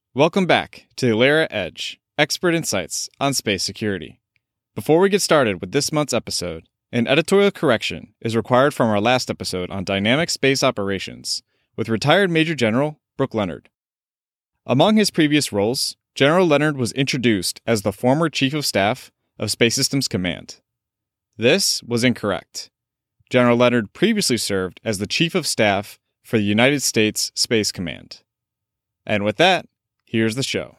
Welcome back to the Alera Edge, expert insights on space security. Before we get started with this month's episode, an editorial correction is required from our last episode on dynamic space operations with retired Major General Brooke Leonard. Among his previous roles, General Leonard was introduced as the former Chief of Staff of Space Systems Command. This was incorrect. General Leonard previously served as the Chief of Staff for the United States Space Command. And with that, here's the show.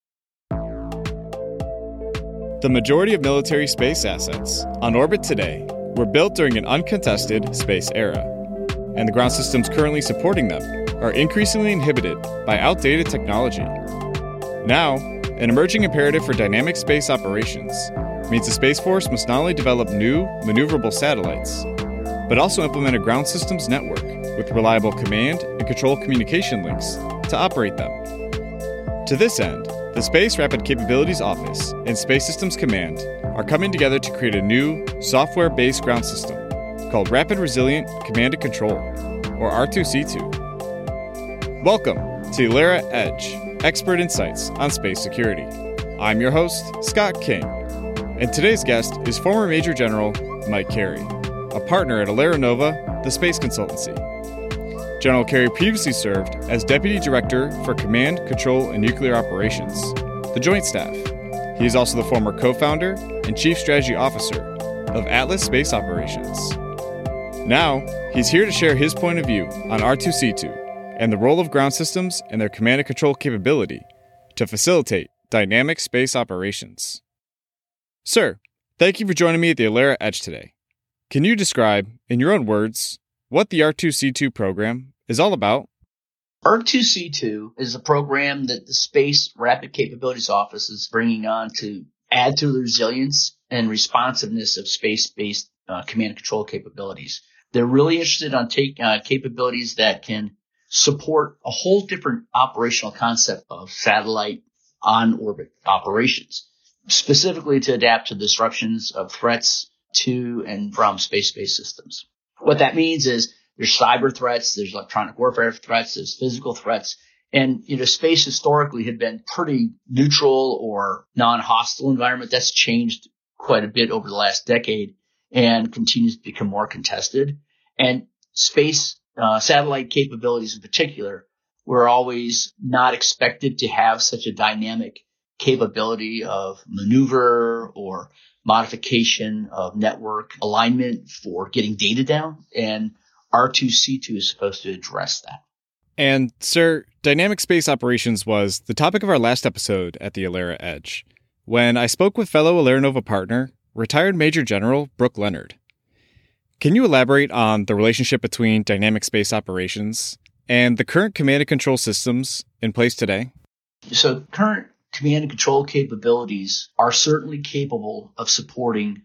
The majority of military space assets on orbit today were built during an uncontested space era, and the ground systems currently supporting them are increasingly inhibited by outdated technology. Now, an emerging imperative for dynamic space operations means the Space Force must not only develop new, maneuverable satellites, but also implement a ground systems network with reliable command and control communication links to operate them. To this end, the Space Rapid Capabilities Office and Space Systems Command are coming together to create a new, software-based ground system called Rapid Resilient Command and Control, or R2C2. Welcome to Alera Edge, expert insights on space security. I'm your host, Scott King, and today's guest is former Major General Mike Carey, a partner at Alera Nova, the space consultancy. General Carey previously served as Deputy Director for Command, Control, and Nuclear Operations, the Joint Staff. He is also the former co-founder and Chief Strategy Officer of Atlas Space Operations. Now, he's here to share his point of view on R2C2 and the role of ground systems and their command and control capability to facilitate dynamic space operations. Sir, thank you for joining me at the Alera Edge today. Can you describe, in your own words, what the R2C2 program is all about? R2C2 is a program that the Space Rapid Capabilities Office is bringing on to add to the resilience and responsiveness of space-based command and control capabilities. They're really interested on capabilities that can support a whole different operational concept of satellite on-orbit operations, specifically to adapt to disruptions of threats to and from space-based systems. What that means is there's cyber threats, there's electronic warfare threats, there's physical threats. And, space historically had been pretty neutral or non-hostile environment. That's changed quite a bit over the last decade and continues to become more contested. And space satellite capabilities in particular were always not expected to have such a dynamic capability of maneuver or modification of network alignment for getting data down, and R2C2 is supposed to address that. And, sir, dynamic space operations was the topic of our last episode at the Alera Edge, when I spoke with fellow Alera Nova partner, retired Major General Brooke Leonard. Can you elaborate on the relationship between dynamic space operations and the current command and control systems in place today? So current command and control capabilities are certainly capable of supporting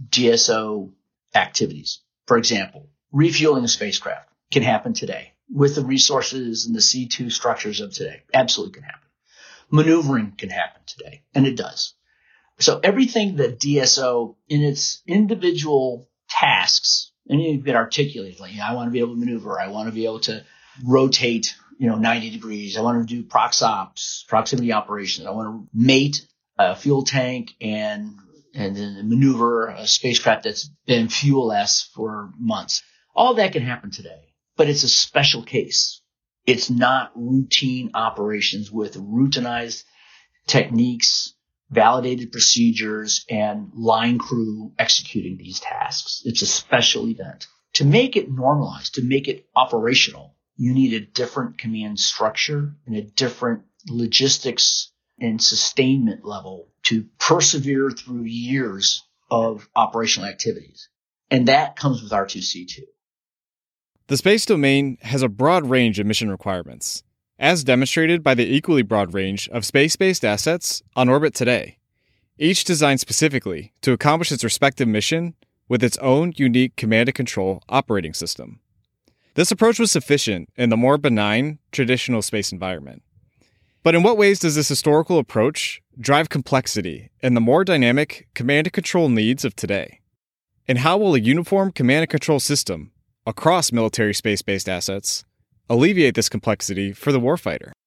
DSO activities. For example, refueling a spacecraft can happen today with the resources and the C2 structures of today. Absolutely can happen. Maneuvering can happen today, and it does. So everything that DSO in its individual tasks, and you can articulate, like, I want to be able to maneuver, I want to be able to rotate 90 degrees. I want to do proxops, proximity operations. I want to mate a fuel tank and then maneuver a spacecraft that's been fuel-less for months. All that can happen today, but it's a special case. It's not routine operations with routinized techniques, validated procedures, and line crew executing these tasks. It's a special event. To make it normalized, to make it operational, you need a different command structure and a different logistics and sustainment level to persevere through years of operational activities. And that comes with R2C2. The space domain has a broad range of mission requirements, as demonstrated by the equally broad range of space-based assets on orbit today, each designed specifically to accomplish its respective mission with its own unique command and control operating system. This approach was sufficient in the more benign, traditional space environment. But in what ways does this historical approach drive complexity in the more dynamic command and control needs of today? And how will a uniform command and control system across military space-based assets alleviate this complexity for the warfighter?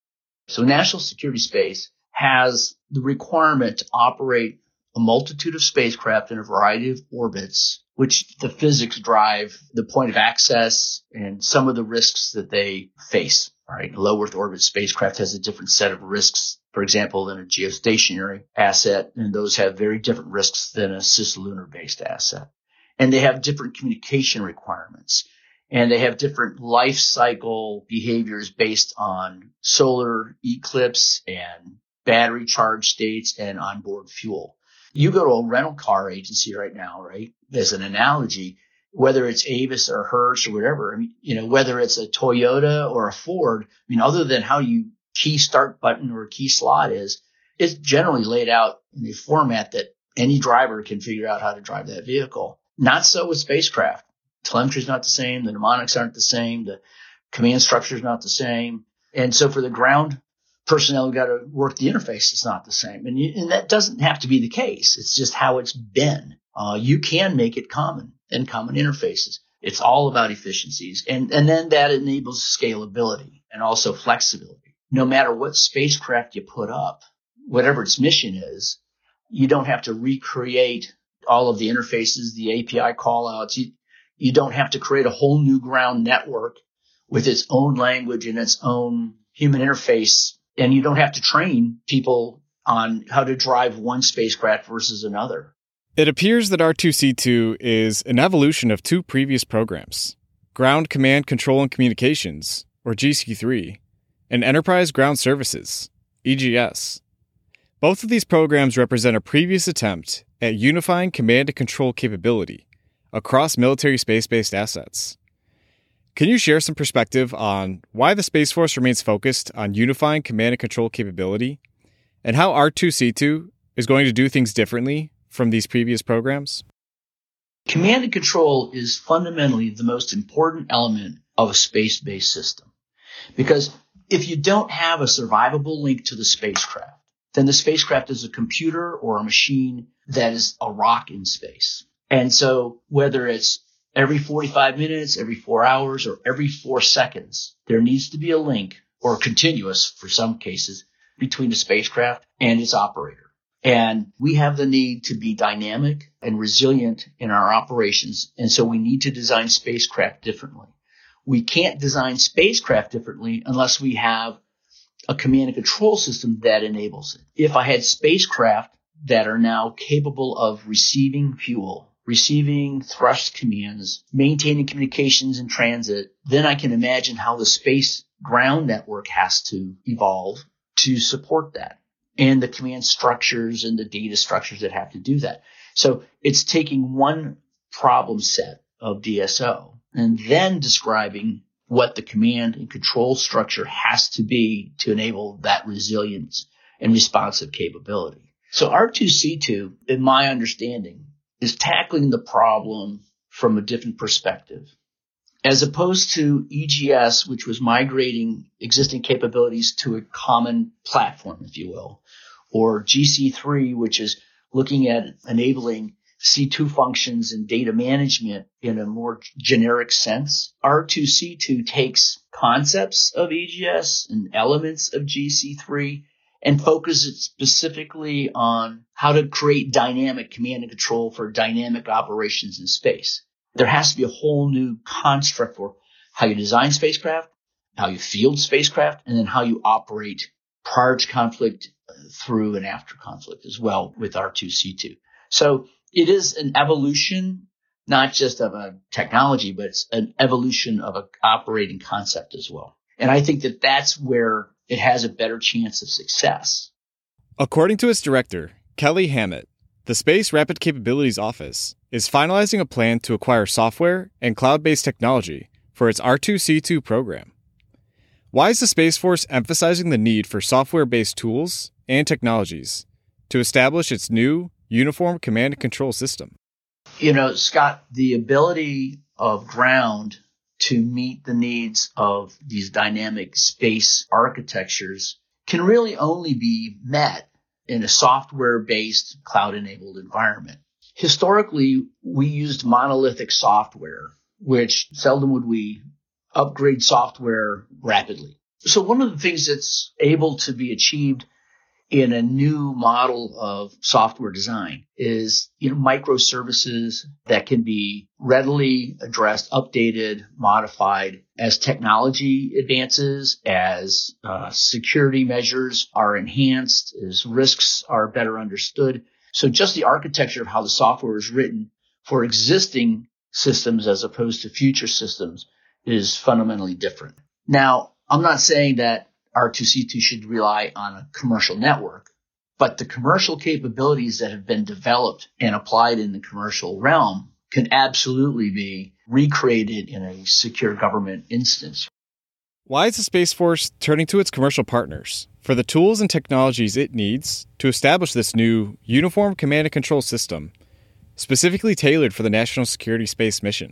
So national security space has the requirement to operate a multitude of spacecraft in a variety of orbits, which the physics drive the point of access and some of the risks that they face. Right? A low Earth orbit spacecraft has a different set of risks, for example, than a geostationary asset, and those have very different risks than a cislunar-based asset. And they have different communication requirements, and they have different life cycle behaviors based on solar eclipse and battery charge states and onboard fuel. You go to a rental car agency right now, right, as an analogy, whether it's Avis or Hertz or whatever, I mean, whether it's a Toyota or a Ford, I mean, other than how you key start button or key slot is, it's generally laid out in a format that any driver can figure out how to drive that vehicle. Not so with spacecraft. Telemetry is not the same. The mnemonics aren't the same. The command structure is not the same. And so for the ground personnel who got to work the interface, it's not the same. And that doesn't have to be the case. It's just how it's been. You can make it common and common interfaces. It's all about efficiencies. And then that enables scalability and also flexibility. No matter what spacecraft you put up, whatever its mission is, you don't have to recreate all of the interfaces, the API callouts. You don't have to create a whole new ground network with its own language and its own human interface. And you don't have to train people on how to drive one spacecraft versus another. It appears that R2C2 is an evolution of two previous programs, Ground Command, Control, and Communications, or GC3, and Enterprise Ground Services, EGS. Both of these programs represent a previous attempt at unifying command and control capability across military space-based assets. Can you share some perspective on why the Space Force remains focused on unifying command and control capability, and how R2C2 is going to do things differently from these previous programs? Command and control is fundamentally the most important element of a space-based system. Because if you don't have a survivable link to the spacecraft, then the spacecraft is a computer or a machine that is a rock in space. And so whether it's every 45 minutes, every 4 hours, or every 4 seconds, there needs to be a link, or continuous for some cases, between the spacecraft and its operator. And we have the need to be dynamic and resilient in our operations, and so we need to design spacecraft differently. We can't design spacecraft differently unless we have a command and control system that enables it. If I had spacecraft that are now capable of receiving fuel, receiving thrust commands, maintaining communications in transit, then I can imagine how the space ground network has to evolve to support that, and the command structures and the data structures that have to do that. So it's taking one problem set of DSO and then describing what the command and control structure has to be to enable that resilience and responsive capability. So R2C2, in my understanding, is tackling the problem from a different perspective. As opposed to EGS, which was migrating existing capabilities to a common platform, if you will, or GC3, which is looking at enabling C2 functions and data management in a more generic sense. R2C2 takes concepts of EGS and elements of GC3 and focuses specifically on how to create dynamic command and control for dynamic operations in space. There has to be a whole new construct for how you design spacecraft, how you field spacecraft, and then how you operate prior to conflict, through and after conflict as well with R2C2. So it is an evolution, not just of a technology, but it's an evolution of an operating concept as well. And I think that that's where it has a better chance of success. According to its director, Kelly Hammett, the Space Rapid Capabilities Office is finalizing a plan to acquire software and cloud-based technology for its R2C2 program. Why is the Space Force emphasizing the need for software-based tools and technologies to establish its new uniform command and control system? Scott, the ability of ground to meet the needs of these dynamic space architectures can really only be met in a software-based, cloud-enabled environment. Historically, we used monolithic software, which seldom would we upgrade software rapidly. So one of the things that's able to be achieved in a new model of software design is, microservices that can be readily addressed, updated, modified as technology advances, as security measures are enhanced, as risks are better understood. So just the architecture of how the software is written for existing systems as opposed to future systems is fundamentally different. Now, I'm not saying that R2C2 should rely on a commercial network, but the commercial capabilities that have been developed and applied in the commercial realm can absolutely be recreated in a secure government instance. Why is the Space Force turning to its commercial partners for the tools and technologies it needs to establish this new uniform command and control system, specifically tailored for the national security space mission?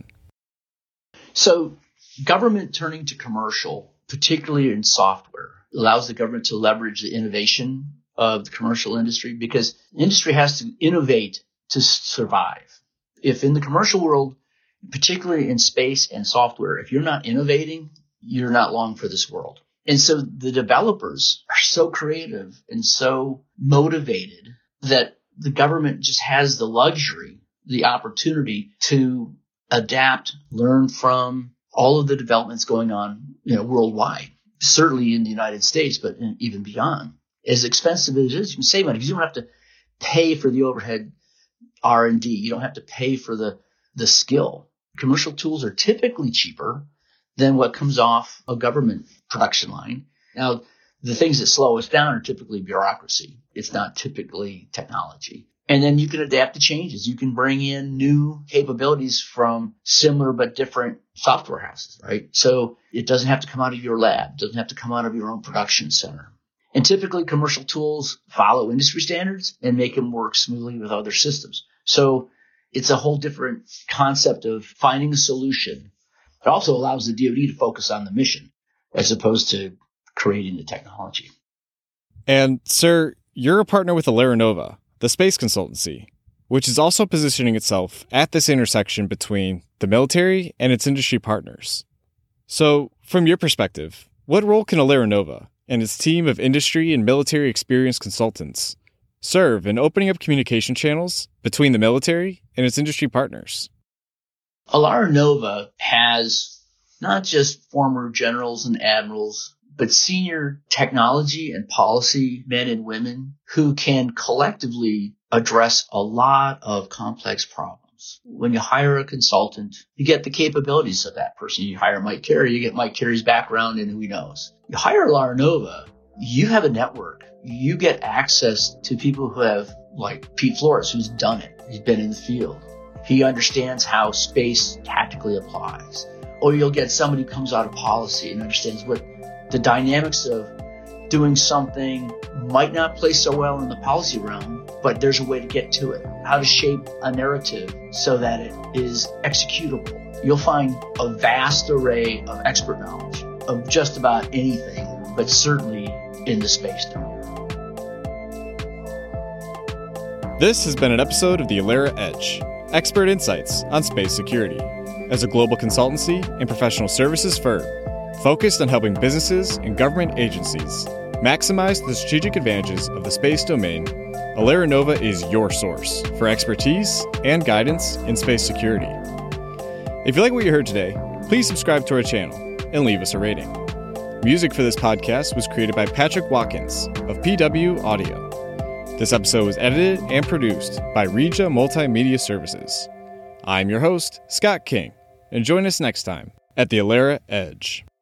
So, government turning to commercial, particularly in software, allows the government to leverage the innovation of the commercial industry because industry has to innovate to survive. If in the commercial world, particularly in space and software, if you're not innovating, you're not long for this world. And so the developers are so creative and so motivated that the government just has the luxury, the opportunity to adapt, learn from all of the developments going on, worldwide, certainly in the United States, but even beyond. As expensive as it is, you can save money because you don't have to pay for the overhead R&D. You don't have to pay for the skill. Commercial tools are typically cheaper than what comes off a government production line. Now, the things that slow us down are typically bureaucracy. It's not typically technology. And then you can adapt to changes. You can bring in new capabilities from similar but different software houses, right? So it doesn't have to come out of your lab. It doesn't have to come out of your own production center. And typically commercial tools follow industry standards and make them work smoothly with other systems. So it's a whole different concept of finding a solution. It also allows the DoD to focus on the mission as opposed to creating the technology. And, sir, you're a partner with AleraNova, the space consultancy, which is also positioning itself at this intersection between the military and its industry partners. So, from your perspective, what role can AleraNova and its team of industry and military experienced consultants serve in opening up communication channels between the military and its industry partners? AleraNova has not just former generals and admirals, but senior technology and policy men and women who can collectively address a lot of complex problems. When you hire a consultant, you get the capabilities of that person. You hire Mike Carey, you get Mike Carey's background and who he knows. You hire AleraNova, you have a network. You get access to people who have, like Pete Flores, who's done it. He's been in the field. He understands how space tactically applies. Or you'll get somebody who comes out of policy and understands what the dynamics of doing something might not play so well in the policy realm, but there's a way to get to it. How to shape a narrative so that it is executable. You'll find a vast array of expert knowledge of just about anything, but certainly in the space domain. This has been an episode of the Alera Edge, expert insights on space security. As a global consultancy and professional services firm, focused on helping businesses and government agencies maximize the strategic advantages of the space domain, AleraNova is your source for expertise and guidance in space security. If you like what you heard today, please subscribe to our channel and leave us a rating. Music for this podcast was created by Patrick Watkins of PW Audio. This episode was edited and produced by Regia Multimedia Services. I'm your host, Scott King, and join us next time at the Alera Edge.